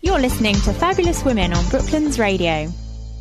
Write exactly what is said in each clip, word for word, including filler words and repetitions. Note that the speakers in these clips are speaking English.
You're listening to Fabulous Women on Brooklands Radio.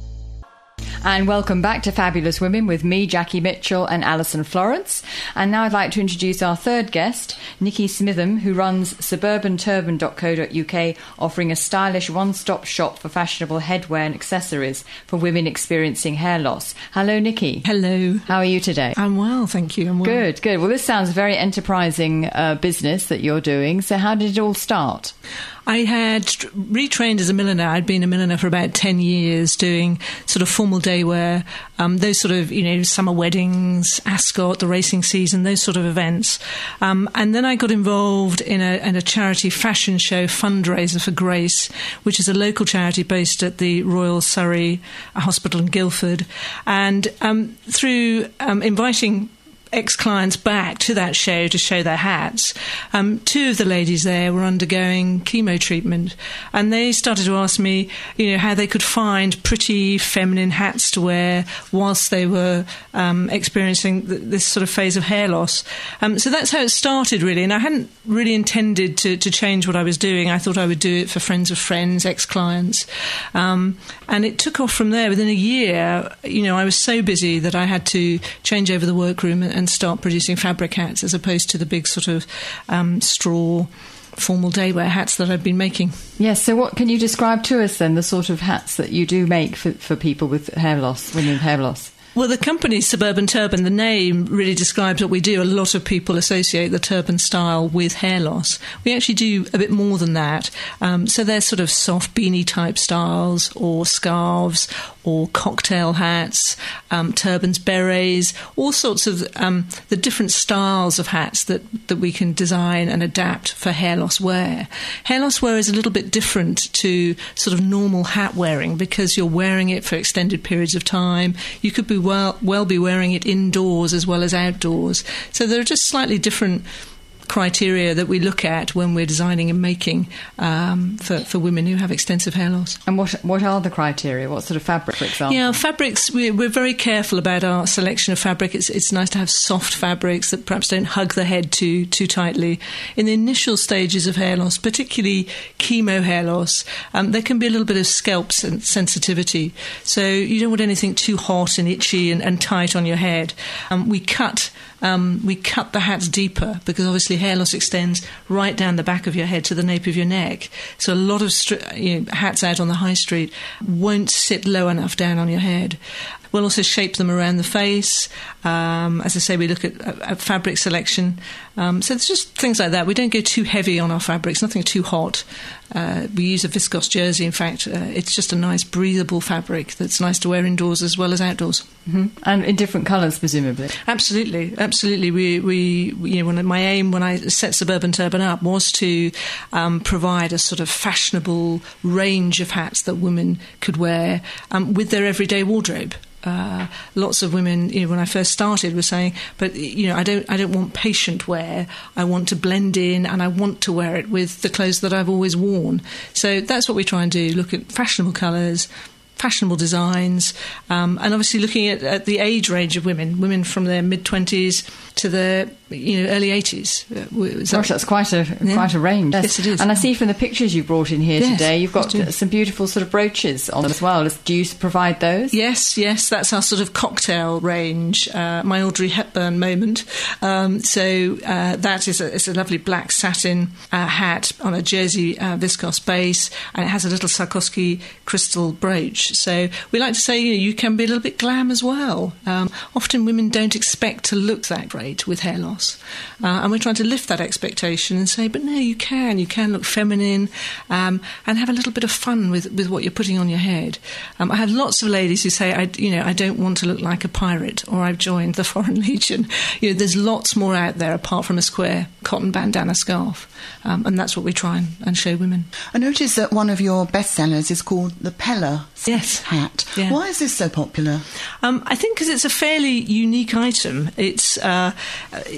And welcome back to Fabulous Women with me, Jackie Mitchell, and Alison Florence. And now I'd like to introduce our third guest, Nikki Smitham, who runs suburban turban dot co dot uk, offering a stylish one-stop shop for fashionable headwear and accessories for women experiencing hair loss. Hello, Nikki. Hello. How are you today? I'm well, thank you. I'm well. Good, good. Well, this sounds a very enterprising uh, business that you're doing. So how did it all start? I had retrained as a milliner. I'd been a milliner for about ten years, doing sort of formal day wear, um, those sort of, you know, summer weddings, Ascot, the racing season, those sort of events. Um, and then I got involved in a, in a charity fashion show fundraiser for Grace, which is a local charity based at the Royal Surrey Hospital in Guildford. And um, through um, inviting ex-clients back to that show to show their hats, um, two of the ladies there were undergoing chemo treatment, and they started to ask me, you know, how they could find pretty feminine hats to wear whilst they were um, experiencing th- this sort of phase of hair loss. Um, so that's how it started, really, and I hadn't really intended to, to change what I was doing. I thought I would do it for friends of friends, ex-clients, um, and it took off from there. Within a year, you know, I was so busy that I had to change over the workroom and, and start producing fabric hats as opposed to the big sort of um, straw formal day wear hats that I've been making. Yes, so what can you describe to us then, the sort of hats that you do make for, for people with hair loss, women with hair loss? Well, the company Suburban Turban, the name really describes what we do. A lot of people associate the turban style with hair loss. We actually do a bit more than that. Um, so they're sort of soft beanie type styles, or scarves, or cocktail hats, um, turbans, berets, all sorts of um, the different styles of hats that, that we can design and adapt for hair loss wear. Hair loss wear is a little bit different to sort of normal hat wearing because you're wearing it for extended periods of time. You could be well, well be wearing it indoors as well as outdoors. So there are just slightly different criteria that we look at when we're designing and making um, for, for women who have extensive hair loss. And what what are the criteria? What sort of fabric, for example? Yeah, fabrics, we, we're very careful about our selection of fabric. It's, it's nice to have soft fabrics that perhaps don't hug the head too too tightly. In the initial stages of hair loss, particularly chemo hair loss, um, there can be a little bit of scalp sen- sensitivity. So you don't want anything too hot and itchy and, and tight on your head. Um, we cut Um, we cut the hats deeper because obviously hair loss extends right down the back of your head to the nape of your neck. So a lot of stri- you know, hats out on the high street won't sit low enough down on your head. We'll also shape them around the face. Um, as I say, we look at, at fabric selection. Um, so it's just things like that. We don't go too heavy on our fabrics, nothing too hot. Uh, we use a viscose jersey. In fact, uh, it's just a nice breathable fabric that's nice to wear indoors as well as outdoors. Mm-hmm. And in different colours, presumably. Absolutely, absolutely. We, we, you know, when my aim when I set Suburban Turban up was to um, provide a sort of fashionable range of hats that women could wear um, with their everyday wardrobe. Uh, lots of women, you know, when I first started, were saying, "But you know, I don't, I don't want patient wear. I want to blend in, and I want to wear it with the clothes that I've always worn." So that's what we try and do: look at fashionable colours, fashionable designs, um, and obviously looking at, at the age range of women, women from their mid twenties to their, you know, early eighties. Uh, that, Gosh, that's quite a yeah. quite a range. Yes, yes, it is. And I see from the pictures you brought in here yes, today, you've got some beautiful sort of brooches on them as well. Do you provide those? Yes, yes, that's our sort of cocktail range, uh, my Audrey Hepburn moment. Um, so uh, that is a, it's a lovely black satin uh, hat on a jersey uh, viscose base, and it has a little Sarkoski crystal brooch. So we like to say, you know, you can be a little bit glam as well. Um, often women don't expect to look that great with hair loss, uh, and we're trying to lift that expectation and say, but no, you can, you can look feminine um, and have a little bit of fun with, with what you're putting on your head. Um, I have lots of ladies who say, I, you know, I don't want to look like a pirate, or I've joined the Foreign Legion. You know, there's lots more out there apart from a square cotton bandana scarf, um, and that's what we try and, and show women. I noticed that one of your bestsellers is called the Pella yes. hat. Yeah. Why is this so popular? Um, I think because it's a fairly unique item. It's uh,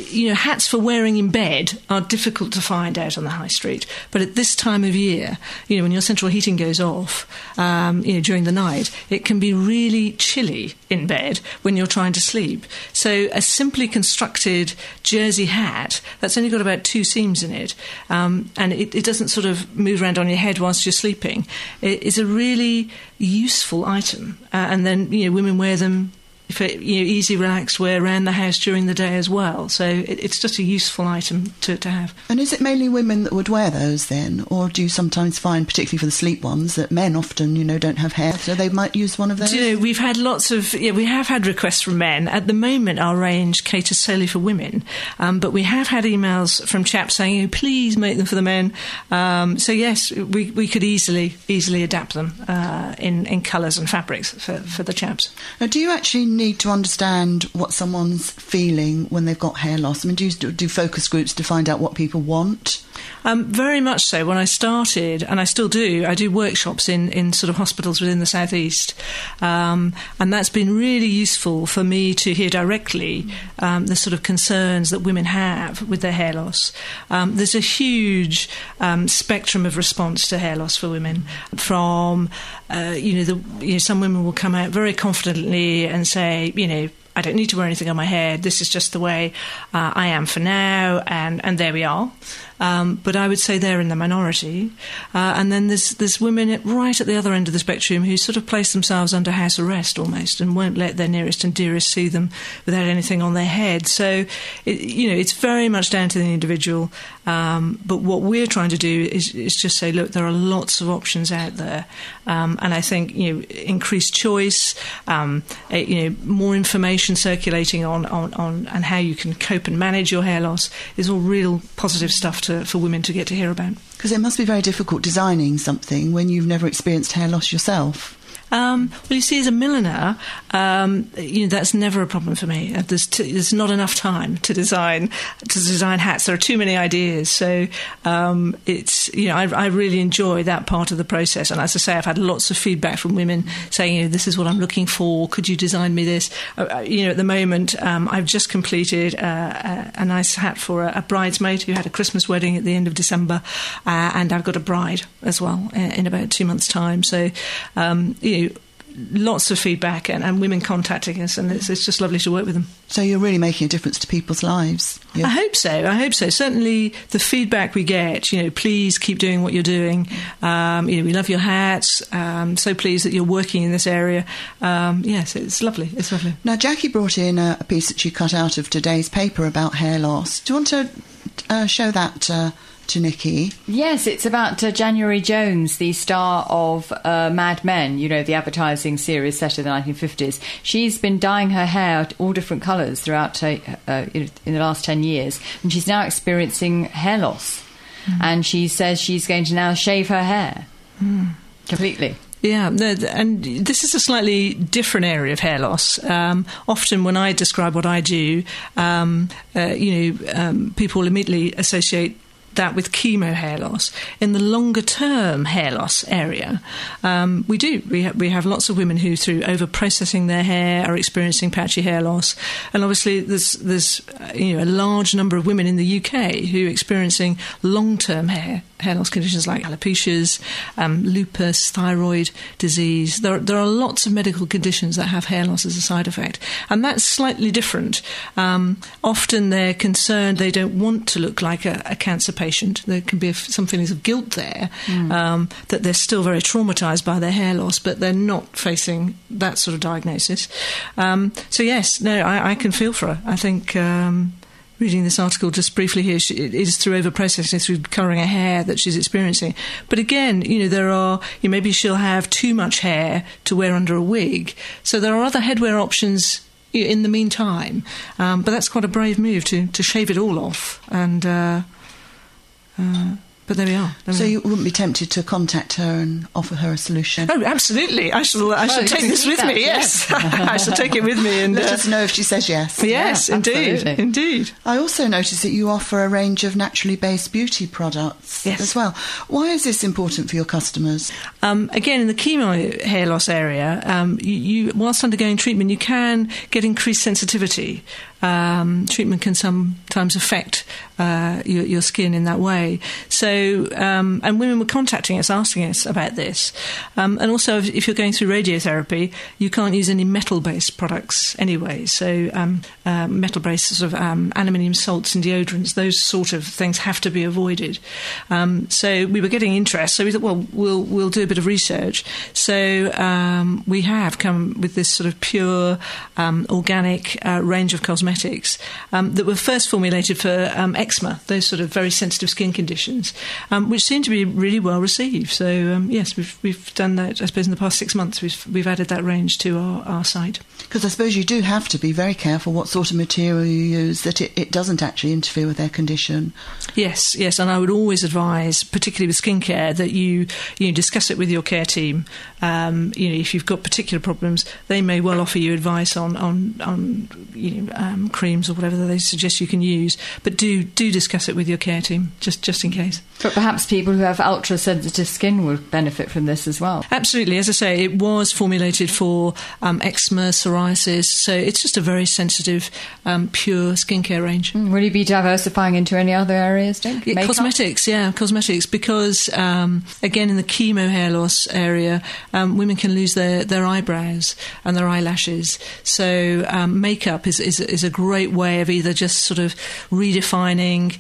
you know, hats for wearing in bed are difficult to find out on the high street. But at this time of year, you know, when your central heating goes off, um, you know, during the night, it can be really chilly in bed when you're trying to sleep. So a simply constructed jersey hat that's only got about two seams in it, um, and it, it doesn't sort of move around on your head whilst you're sleeping, it is a really useful item. Uh, and then, you know, women wear them for, you know, easy, relaxed wear around the house during the day as well. So it, it's just a useful item to, to have. And is it mainly women that would wear those then? Or do you sometimes find, particularly for the sleep ones, that men often, you know, don't have hair, so they might use one of those? Do you know, we've had lots of, yeah, we have had requests from men. At the moment, our range caters solely for women. Um, but we have had emails from chaps saying, oh, please make them for the men. Um, so yes, we, we could easily, easily adapt them uh, in, in colours and fabrics for, for the chaps. Now, do you actually need to understand what someone's feeling when they've got hair loss? I mean, do you do focus groups to find out what people want? Um, very much so. When I started, and I still do, I do workshops in, in sort of hospitals within the South East, um, and that's been really useful for me to hear directly um, the sort of concerns that women have with their hair loss. Um, there's a huge um, spectrum of response to hair loss for women. From uh, you know, the, you know, some women will come out very confidently and say, you know, I don't need to wear anything on my hair. This is just the way uh, I am for now, and, and there we are. Um, but I would say they're in the minority. Uh, and then there's there's women at, right at the other end of the spectrum who sort of place themselves under house arrest almost and won't let their nearest and dearest see them without anything on their head. So, it, you know, it's very much down to the individual. Um, but what we're trying to do is, is just say, look, there are lots of options out there. Um, and I think, you know, increased choice, um, uh, you know, more information circulating on, on, on and how you can cope and manage your hair loss is all real positive stuff to, for women to get to hear about. Because it must be very difficult designing something when you've never experienced hair loss yourself. Um, well, you see, as a milliner, um, you know, that's never a problem for me. There's, t- there's not enough time to design to design hats. There are too many ideas. So um, it's, you know, I, I really enjoy that part of the process. And as I say, I've had lots of feedback from women saying, you know, this is what I'm looking for. Could you design me this? Uh, you know, at the moment, um, I've just completed uh, a, a nice hat for a, a bridesmaid who had a Christmas wedding at the end of December, uh, and I've got a bride as well in, in about two months' time. So, um, you know, lots of feedback and, and women contacting us, and it's, it's just lovely to work with them. So you're really making a difference to people's lives. Yeah. I hope so. I hope so. Certainly, the feedback we get, you know, please keep doing what you're doing. Um, you know, we love your hats. Um, so pleased that you're working in this area. Um, yes, it's lovely. It's lovely. Now, Jackie brought in a, a piece that she cut out of today's paper about hair loss. Do you want to uh, show that Uh, to Nikki? Yes, it's about uh, January Jones, the star of uh, Mad Men, you know, the advertising series set in the nineteen fifties. She's been dyeing her hair all different colours throughout uh, uh, in the last ten years, and she's now experiencing hair loss. Mm. And she says she's going to now shave her hair mm. completely. Yeah, and this is a slightly different area of hair loss. Um, often when I describe what I do, um, uh, you know, um, people immediately associate that with chemo hair loss. In the longer term hair loss area, um, we do. We, ha- we have lots of women who, through over processing their hair, are experiencing patchy hair loss. And obviously, there's there's uh, you know a large number of women in the U K who are experiencing long term hair hair loss conditions like alopecias, um, lupus, thyroid disease. There there are lots of medical conditions that have hair loss as a side effect, and that's slightly different. Um, often they're concerned they don't want to look like a, a cancer patient. There can be some feelings of guilt there, mm. um, that they're still very traumatised by their hair loss, but they're not facing that sort of diagnosis. Um, so yes, no, I, I can feel for her. I think um, reading this article just briefly here, she, it is through over-processing, through colouring her hair that she's experiencing. But again, you know, there are, you know, maybe she'll have too much hair to wear under a wig. So there are other headwear options in the meantime. Um, but that's quite a brave move to, to shave it all off. And... Uh, Uh, but there we are. There so we are. You wouldn't be tempted to contact her and offer her a solution? Oh, absolutely. I shall. I shall take this with that, me. Yes, I shall take it with me and let uh, us know if she says yes. Yes, yeah, indeed, absolutely. indeed. I also noticed that you offer a range of naturally based beauty products yes. as well. Why is this important for your customers? Um, again, in the chemo hair loss area, um, you, you whilst undergoing treatment, you can get increased sensitivity um, treatment can sometimes affect uh, your, your skin in that way. So, um, and women were contacting us, asking us about this. Um, and also, if, if you're going through radiotherapy, you can't use any metal-based products anyway. So, um, uh, metal-based sort of um, aluminium salts and deodorants, those sort of things have to be avoided. Um, so we were getting interest. So we thought, well, we'll we'll do a bit of research. So um, we have come with this sort of pure um, organic uh, range of cosmetics um, that were first formulated for um, eczema, those sort of very sensitive skin conditions, um, which seem to be really well received. So um, yes, we've we've done that. I suppose in the past six months we've we've added that range to our, our site. Because I suppose you do have to be very careful what sort of material you use, that it, it doesn't actually interfere with their condition. Yes, yes, and I would always advise, particularly with skincare, that you you know, discuss it with your care team. Um, you know, if you've got particular problems, they may well offer you advice on on, on you know, um, creams or whatever that they suggest you can use. But do do discuss it with your care team, just just in case. But perhaps people who have ultra sensitive skin would benefit from this as well. Absolutely, as I say, it was formulated for um, eczema, psoriasis, so it's just a very sensitive, um, pure skincare range. Mm, will you be diversifying into any other areas, Dick? Yeah, cosmetics, yeah, cosmetics, because um, again in the chemo hair loss area, um, women can lose their, their eyebrows and their eyelashes. So um, makeup is, is is a great way of either just sort of redefining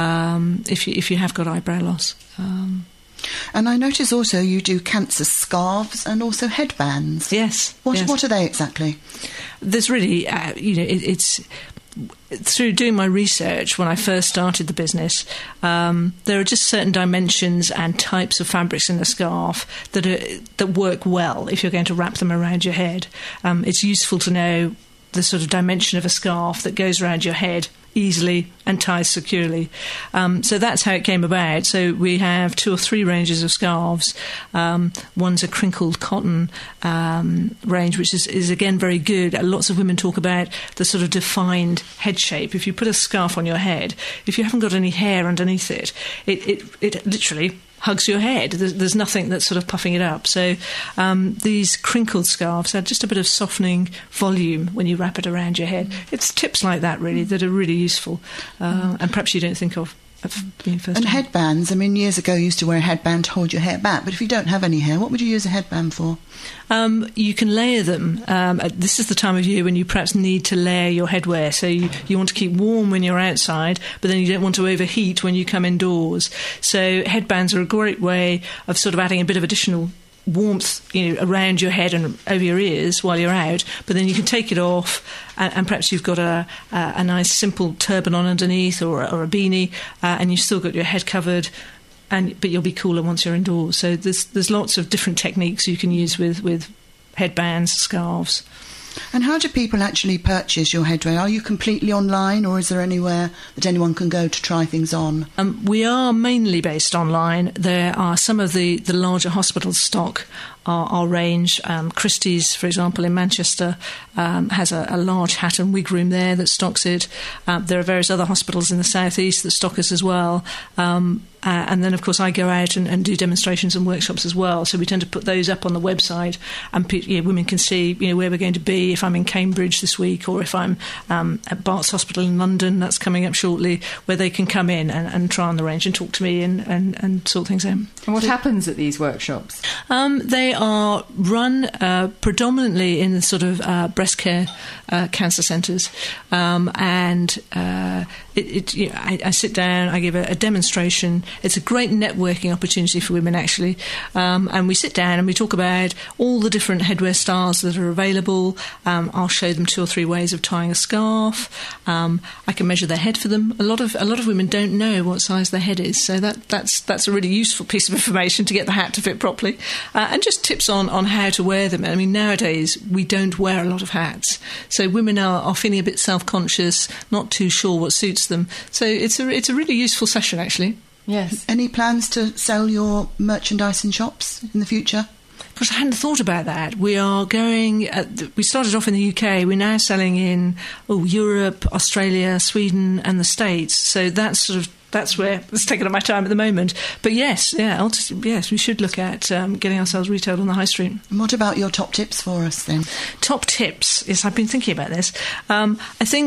um, if you if you have got eyebrow loss. Um, and I notice also you do cancer scarves and also headbands. Yes. What yes. what are they exactly? There's really, uh, you know, it, it's. Through doing my research when I first started the business, um, there are just certain dimensions and types of fabrics in the scarf that are, that work well if you're going to wrap them around your head. Um, it's useful to know the sort of dimension of a scarf that goes around your head easily and ties securely. Um, so that's how it came about. So we have two or three ranges of scarves. Um, one's a crinkled cotton um, range, which is, is again very good. Lots of women talk about the sort of defined head shape. If you put a scarf on your head, if you haven't got any hair underneath it, it, it, it literally hugs your head. There's, there's nothing that's sort of puffing it up. So um, these crinkled scarves add just a bit of softening volume when you wrap it around your head. It's tips like that, really, that are really useful uh, and perhaps you don't think of. First and time. Headbands, I mean, years ago you used to wear a headband to hold your hair back, but if you don't have any hair, what would you use a headband for? Um, you can layer them. Um, this is the time of year when you perhaps need to layer your headwear. So you, you want to keep warm when you're outside, but then you don't want to overheat when you come indoors. So headbands are a great way of sort of adding a bit of additional warmth, you know, around your head and over your ears while you're out, but then you can take it off and, and perhaps you've got a, a, a nice simple turban on underneath or, or a beanie uh, and you've still got your head covered, and but you'll be cooler once you're indoors. So there's there's lots of different techniques you can use with, with headbands, scarves. And how do people actually purchase your headwear? Are you completely online, or is there anywhere that anyone can go to try things on? Um, we are mainly based online. There are some of the, the larger hospitals stock our, our range. Um, Christie's, for example, in Manchester, um, has a, a large hat and wig room there that stocks it. Uh, there are various other hospitals in the southeast that stock us as well. Um, Uh, and then, of course, I go out and, and do demonstrations and workshops as well. So we tend to put those up on the website, and pe- you know, women can see, you know, where we're going to be. If I'm in Cambridge this week, or if I'm um, at Bart's Hospital in London, that's coming up shortly, where they can come in and, and try on the range and talk to me and, and, and sort things out. And what happens at these workshops? Um, they are run uh, predominantly in the sort of uh, breast care uh, cancer centres, um, and uh, it, it, you know, I, I sit down, I give a, a demonstration. It's a great networking opportunity for women, actually. Um, and we sit down and we talk about all the different headwear styles that are available. Um, I'll show them two or three ways of tying a scarf. Um, I can measure their head for them. A lot of a lot of women don't know what size their head is, so that that's that's a really useful piece of information to get the hat to fit properly. Uh, and just tips on, on how to wear them. I mean, nowadays we don't wear a lot of hats, so women are, are feeling a bit self-conscious, not too sure what suits them. So it's a it's a really useful session, actually. Yes. Any plans to sell your merchandise in shops in the future? Because I hadn't thought about that. We are going. At, we started off in the U K. We're now selling in oh, Europe, Australia, Sweden, and the States. So that's sort of that's where it's taken up my time at the moment. But yes, yeah, yes, we should look at um, getting ourselves retailed on the high street. And what about your top tips for us then? Top tips? Yes, I've been thinking about this. Um, I think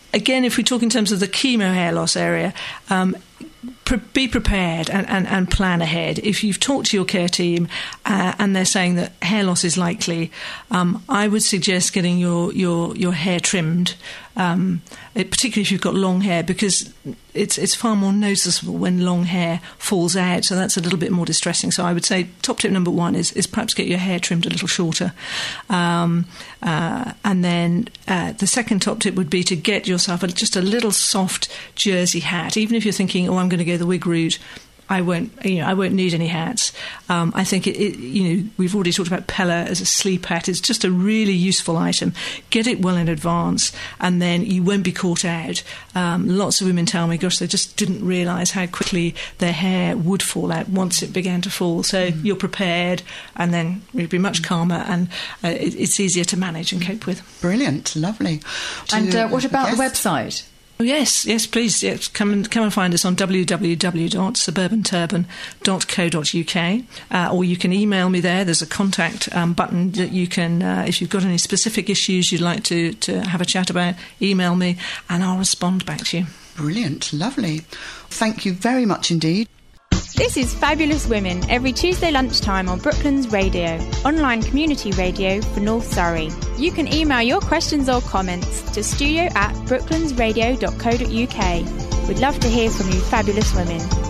again, if we talk in terms of the chemo hair loss area, um, pre- be prepared and, and, and plan ahead. If you've talked to your care team uh, and they're saying that hair loss is likely, um, I would suggest getting your, your, your hair trimmed, um, it, particularly if you've got long hair, because it's it's far more noticeable when long hair falls out, so that's a little bit more distressing. So I would say top tip number one is, is perhaps get your hair trimmed a little shorter. Um, uh, and then uh, the second top tip would be to get yourself a, just a little soft jersey hat. Even if you're thinking, oh, I'm going to go the wig route, I won't, you know, I won't need any hats. Um, I think it, it, you know, we've already talked about Pella as a sleep hat. It's just a really useful item. Get it well in advance, and then you won't be caught out. Um, lots of women tell me, gosh, they just didn't realise how quickly their hair would fall out once it began to fall. So mm. you're prepared, and then you'll be much calmer, and uh, it, it's easier to manage and cope with. Brilliant, lovely. And uh, what about yes. the website? Oh, yes, yes, please. Yes, come and come and find us on w w w dot suburban turban dot co dot u k, uh, or you can email me there. There's a contact um, button that you can, uh, if you've got any specific issues you'd like to, to have a chat about, email me and I'll respond back to you. Brilliant, lovely. Thank you very much indeed. This is Fabulous Women, every Tuesday lunchtime on Brooklands Radio, online community radio for North Surrey. You can email your questions or comments to studio at brooklands radio dot co dot u k. We'd love to hear from you, fabulous women.